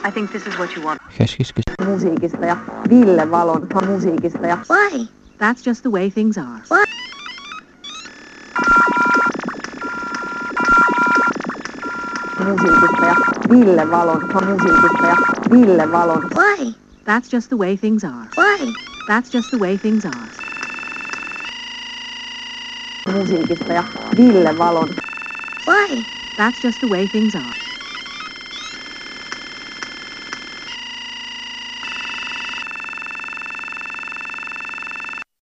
I think this is what you want. Musiikista ja Ville Valon musiikista ja Why? That's just the way things are. Why? Musiikista ja Ville Valon musiikista ja Ville Valon. Why? That's just the way things are. Why? That's just the way things are. Musiikista ja Ville Valon. Why? That's just the way things are.